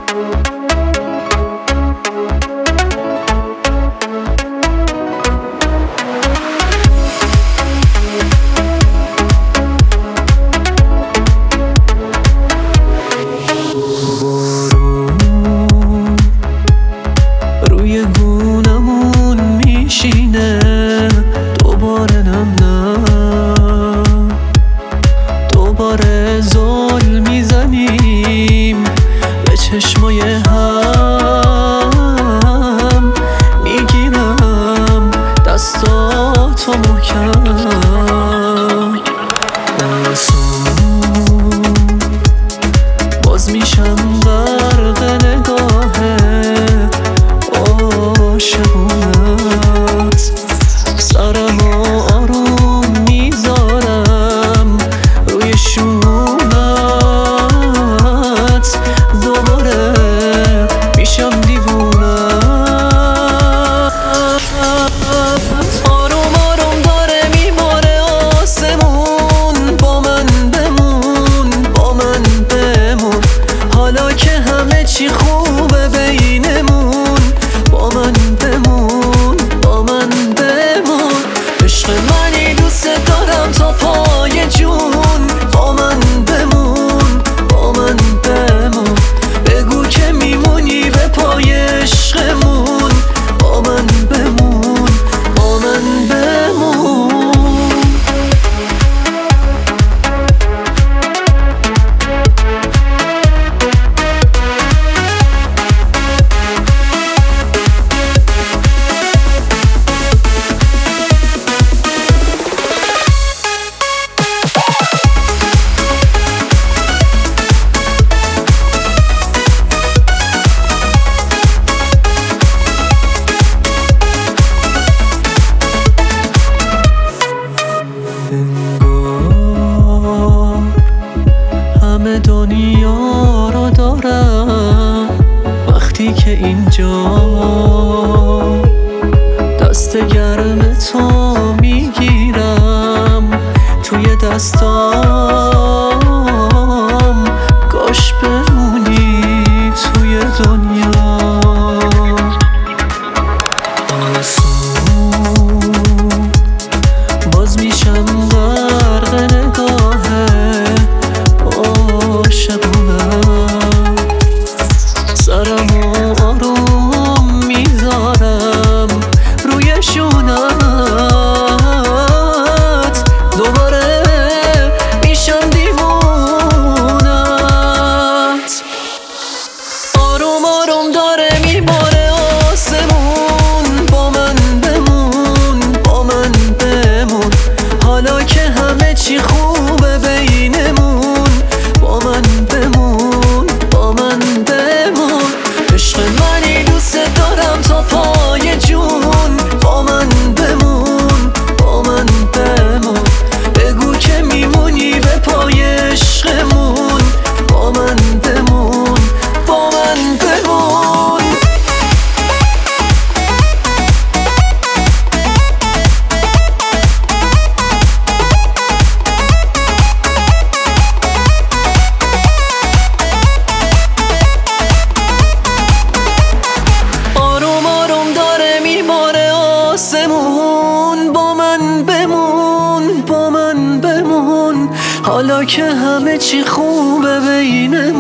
روی گونمون میشینه دوباره، نم دوباره زل میزنیم به چشمای هم، میگیرم دستاتو محکم، باز میشم غرق نگاه عاشقونت، سرمو آروم میذارم روی شونت، دوباره میشم دیوونت. آروم آروم داره میباره آسمون، با من بمون، با من بمون، حالا که همه چی خوبه بینمون، با من بمون، با من بمون، عشق منی دوست دارم تا پای جون، با من بمون، با من بمون، بگو که میمونی به پای عشقمون، با من بمون، با من بمون. همه دنیا رو دارم وقتی که اینجا دست گرم تو میگیرم توی دستام، کاش بمونی توی دنیا. باز میشم غرق نگاه عاشقونت، سرمو آروم میذارم روی شونت، دوباره میشم دیوونت. آروم آروم داره میباره آسمون، با من بمون، با من بمون، حالا که همه چی خوبه بینمون، با من بمون، با من بمون، عشق منی دوست دارم تا پای جون، با من بمون، با من بمون، بگو که میمونی به پای عشقمون، با من بمون، با من بمون. آروم آروم داره میباره آسمون، با من بمون، با من بمون، حالا که همه چی خوبه بینمون.